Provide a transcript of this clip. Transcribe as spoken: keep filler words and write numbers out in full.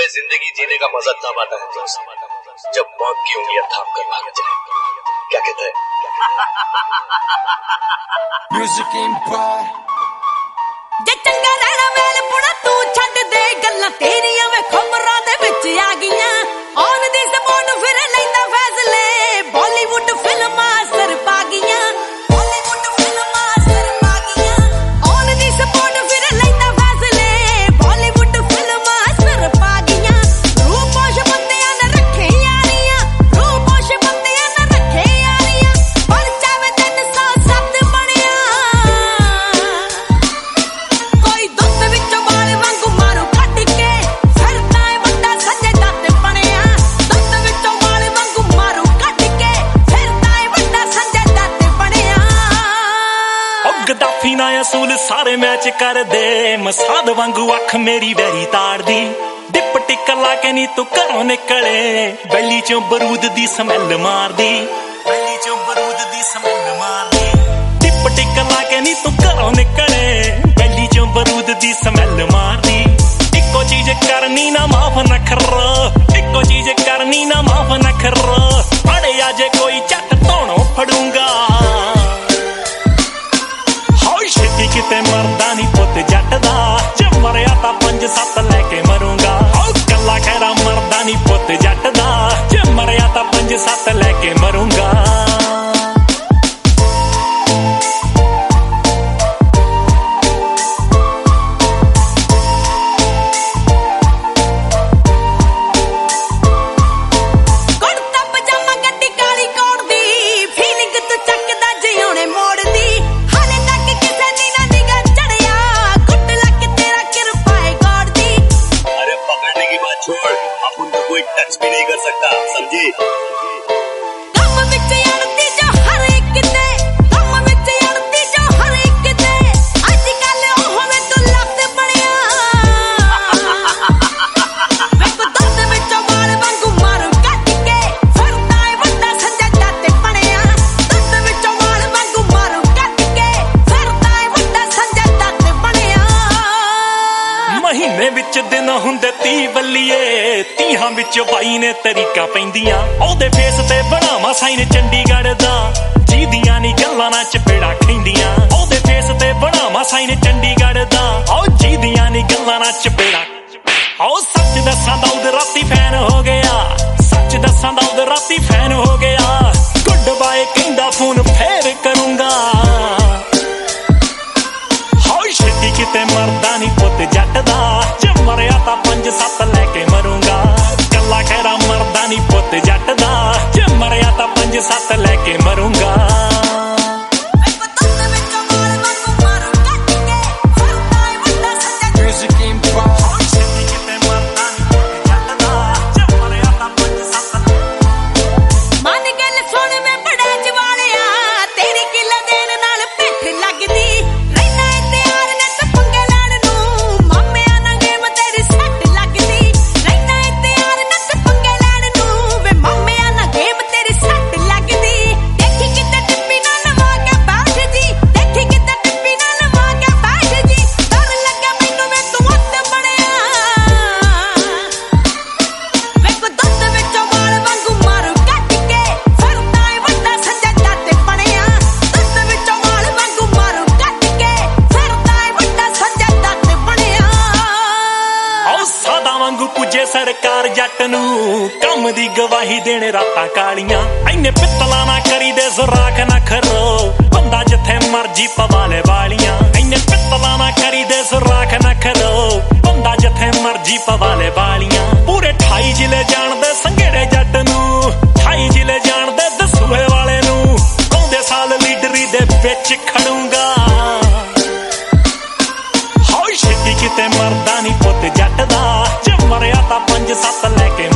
अरे जिंदगी जीने का मजा तब आता है दोस्त जब मौत की उंगलियां थाम कर भाग जाए। क्या कहते हैं? म्यूजिक एम्पायर जे चंगा रहना वेल पुणा तू छड्ड दे गल्लां तेरियां वे खबरां दे विच आ गईयां ऑन दी स्पॉट फिर लैंदा फैसले बॉलीवुड फिल्मां असर पा गईयां बॉलीवुड फिल्मां असर पा गईयां ऑन दी स्पॉट फिर लैंदा फैसले बॉलीवुड फिल्मां असर पा गईयां रूपोश बंदियां ने रखे यारियां रूपोश बंदियां ने रखे यारियां पर चावे तीन सौ सत्त बणिया कोई दुੱਧ ਵਿੱਚੋਂ ਵਾਲ ਵਾਂਗੂ ਮਾਰੂ ਕੱਢ ਕੇ ਫਿਰਦਾ ਏ ਵੱਡਾ ਸੰਜੇ ਦੱਤ ਬਣਿਆ ਦੁੱਧ ਵਿੱਚੋਂ ਵਾਲ ਵਾਂਗੂ ਮਾਰੂ ਕੱਢ ਕੇ ਫਿਰਦਾ ਏ ਵੱਡਾ ਸੰਜੇ ਦੱਤ ਬਣਿਆ ਉਹ ਗਦਾਫੀ ਨਾ ਅਸੂਲ ਸਾਰੇ ਮੈਚ ਕਰਦੇ ਮਸਾਦ ਵਾਂਗੂ ਅੱਖ ਮੇਰੀ ਵੈਰੀ ਤਾੜਦੀ ਡਿਪ ਟਿਕ ਲਾ ਕੇ ਨੀ ਤੂੰ ਘਰੋਂ ਨਿਕਲੇ ਬੈਲੀ ਚੋਂ ਬਰੂਦ ਦੀ ਸਮੈਲ ਮਾਰਦੀ ਬੈਲੀ ਚੋਂ ਬਰੂਦ ਦੀ ਸਮੈਲ ਮਾਰਦੀ ਡਿਪ ਟਿਕ ਲਾ ਕੇ ਨੀ ਤੂੰ ਘਰੋਂ ਨਿਕਲੇ ਬੈਲੀ ਚੋਂ ਬਰੂਦ ਦੀ ਸਮੈਲ ਮਾਰਦੀ ਇੱਕੋ ਚੀਜ਼ ਕਰਨੀ ਨਾ ਮਾਫ ਨਾ ਕਰੋ ਇੱਕੋ ਚੀਜ਼ ਕਰਨੀ ਨਾ ਮਾਫ ਨਾ ਕਰੋ ਫੜਿਆ ਜੇ ਕੋਈ ਝੱਟ ਧੋਣੋਂ ਫੜੂੰਗਾ ਹਾਏ ਛੇਤੀ ਕਿਤੇ ਮਰਦਾ ਨੀ ਪੁੱਤ ਜੱਟ ਦਾ ਜੇ ਮਰਿਆ ਤਾਂ ਪੰਜ ਸੱਤ ਲੈ ਕੇ ਮਰੂੰਗਾ ਹਾਏ ਕੱਲਾ ਖੈਰਾ ਮਰਦਾ ਨੀ ਪੁੱਤ ਜੱਟ ਦਾ ਜੇ ਮਰਿਆ ਤਾਂ ਪੰਜ ਸੱਤ ਲੈ ਕੇ ਮਰੂੰਗਾ ਕੁੜਤਾ ਪਜਾਮਾ ਗੱਡੀ ਕਾਲੀ ਕੋੜ ਦੀ ਫੀਲਿੰਗ ਤੂੰ ਚੱਕਦਾ ਜਿਉਣੇ ਮੋੜਦੀ ਹਾਲੇ ਤੱਕ ਕਿਸੇ ਦੀ ਨਾ ਨਿਗਾਹ ਚੜਿਆ ਗੁੱਡ ਲੱਕ ਤੇਰਾ ਕਿਰਪਾ ਏ ਗੋਡ ਦੀ अरे पकड़ने की बात छोड़, अब उनको कोई टच भी नहीं कर सकता, समझी? ਕੰਮ ਵਿੱਚ ਅੜਦੀ ਜੋ ਹਰ ਇੱਕ ਦੇ ਕੰਮ ਵਿੱਚ ਅੜਦੀ ਜੋ ਹਰ ਇੱਕ ਦੇ ਅੱਜ ਕੱਲ ਉਹ ਵੇ ਤੂੰ ਲੱਤ ਬਣਿਆ ਵੇਖ ਦੁੱਧ ਵਿੱਚੋਂ ਵਾਲ ਵਾਂਗੂ ਮਾਰੂ ਕੱਢ ਕੇ ਫਿਰਦਾ ਏ ਵੱਡਾ ਸੰਜੇ ਦੱਤ ਬਣਿਆ ਦੁੱਧ ਵਿੱਚੋਂ ਵਾਲ ਵਾਂਗੂ ਮਾਰੂ ਕੱਢ ਕੇ ਫਿਰਦਾ ਏ ਵੱਡਾ ਸੰਜੇ ਦੱਤ ਬਣਿਆ ਮਹੀਨੇ ਵਿੱਚ ਦਿਨ ਹੁੰਦੇ ਤੀ ਬੱਲੀਏ ਤੀਹਾਂ ਵਿੱਚ ਬਾਈ ਨੇ ਤਰੀਕਾ ਪੈਂਦੀਆਂ ਉਹਦੇ ਫੇਸ ਤੇ ਬਣਾਵਾ ਸਾਈਨ ਚੰਡੀਗੜ੍ਹ ਦਾ ਜਿਹਦੀਆਂ ਨੀ ਗੱਲਾਂ ਨਾਲ ਚਪੇੜਾ ਖੈਂਦੀਆਂ ਉਹਦੇ ਫੇਸ ਤੇ ਬਣਾਵਾ ਸਾਈਨ ਚੰਡੀਗੜ੍ਹ ਦਾ ਉਹ ਜਿਹਦੀਆਂ ਨੀ ਗੱਲਾਂ ਨਾਲ ਚਪੇੜਾ ਉਹ ਸੱਚ ਦੱਸਾਂ ਦਾ ਉਹਦੇ ਰਾਤੀ ਫੈਨ ਹੋ ਗਿਆ ਸੱਚ ਦੱਸਾਂ ਦਾ ਉਹਦੇ ਰਾਤੀ ਫੈਨ ਹੋ ਗਿਆ ਗੁੱਡ ਬਾਏ ਕਹਿੰਦਾ ਫੋਨ ਫੇਰ ਕਰੂੰਗਾ ਹਾਏ ਛੇਤੀ ਕਿਤੇ ਮਰਦਾ ਨੀ ਪੁੱਤ ਜੱਟ ਦਾ ਜੇ ਮਰਿਆ ਤਾਂ ਪੰਜ ਸੱਤ ਲੈ ਕੇ ਮਰੂੰਗਾ ਕੱਲਾ ਖੈਰਾ ਮਰਦਾ ਨੀ ਪੁੱਤ ਜੱਟ ਦਾ ਜੇ ਮਰਿਆ ਤਾਂ ਪੰਜ ਸੱਤ ਲੈ ਕੇ ਮਰੂੰਗਾ ਵੇਖ ਦੁੱਧ ਵਿੱਚੋਂ ਵਾਲ ਵਾਂਗੂ ਮਾਰੂ ਕੱਢ ਕੇ ਫਿਰਦਾ ਏ ਵੱਡਾ ਸੰਜੇ म्यूजिक एम्पायर ਛੇਤੀ ਕਿਤੇ ਮਰਦਾ ਨੀ ਪੁੱਤ ਜੱਟ ਦਾ ਜੇ ਮਰਿਆ ਤਾਂ ਪੰਜ ਸੱਤ ਮਨ ਗੱਲ ਸੁਣ ਮੈਂ ਬੜਾ ਜਵਾਲਿਆ ਤੇਰੀ ਕਿੱਲਾ ਦੇਣ ਨਾਲ ਪਿੱਠ ਲੱਗਦੀ ਰਹਿਣਾ ਏ ਤਿਆਰ ਨੇ ਤੇ ਪੰਗੇ ਲੈਣ ਨੂੰ ਮਾਮਿਆਂ ਨਾਲ ਗੇਮ ਤੇਰੀ ਸੱਟ ਲੱਗਦੀ ਰਹਿਣਾ ਏ ਤਿਆਰ ਨੇ ਤੇ ਪੰਗੇ ਲੈਣ ਨੂੰ ਵੇ ਮਾਮਿਆਂ ਨਾਲ ਗੇਮ ਤੇਰੀ ਸੱਟ ਲੱਗਦੀ ਦੇਖੀ ਕਿਤੇ ਟਿੱਪੀ ਨਾ ਲਵਾ ਕੇ ਬੈਠ ਜੀ ਦੇਖੀ ਕਿਤੇ ਟਿੱਪੀ ਨਾ ਲਵਾ ਕੇ ਬੈਠ ਜੀ ਡਰ ਲੱਗਾ ਮੈਨੂੰ ਵੇ ਤੂੰ ਉੱਤ ਬਣਿਆ ਵੇਖ ਦੁੱਧ ਵਿੱਚੋਂ ਵਾਲ ਵਾਂਗੂ ਮਾਰੂ ਕੱਢ ਕੇ ਫਿਰਦਾ ਏ ਵੱਡਾ ਸੰਜੇ ਦੱਤ ਬਣਿਆ ਦੁੱਧ ਵਿੱਚੋਂ ਵਾਲ ਵਾਂਗੂ ਮਾਰੂ ਕੱਢ ਕੇ ਫਿਰਦਾ ਏ ਵੱਡਾ ਸੰਜੇ ਦੱਤ ਬਣਿਆ ਆਓ ਸਾਦਾ ਵਾਂਗੂ ਪੁੱਜੇ ਸਰਕਾਰ ਜੱਟ ਨੂੰ ਕੰਮ ਦੀ ਗਵਾਹੀ ਦੇਣ ਰਾਤਾਂ ਕਾਲੀਆਂ ਐਨੇ ਪਿੱਤਲਾਂ ਨਾ ਕਰੀਦੇ ਸੁਰਾਖ ਨਾ ਖਰੋ ਬੰਦਾ ਜਿੱਥੇ ਮਰਜੀ ਪਵਾਲੇ ਵਾਲੀਆਂ ਐਨੇ ਪਿੱਤਲਾਂ ਨਾ ਕਰੀਦੇ ਸੁਰਾਖ ਨਾ ਖਰੋ ਬੰਦਾ ਜਿੱਥੇ ਮਰਜੀ ਪਵਾਲੇ ਵਾਲੀਆਂ ਪੂਰੇ ਅਠਾਈ ਜ਼ਿਲ੍ਹੇ ਜਾਣਦੇ ਸੰਘੇੜੇ ਜੱਟ ਨੂੰ ਅਠਾਈ ਜ਼ਿਲ੍ਹੇ ਜਾਣਦੇ ਦਸੂਹੇ ਵਾਲੇ ਨੂੰ ਆਉਂਦੇ ਸਾਲ ਲੀਡਰੀ ਦੇ ਵਿੱਚ ਖੜੂੰਗਾ ਹਾਏ ਛੇਤੀ ਕਿਤੇ ਮਰਦਾ ਨੀ ਪੁੱਤ ਜੱਟ ਦਾ ਜੇ ਮਰਿਆ ਤਾਂ ਪੰਜ ਸੱਤ ਲੈ ਕੇ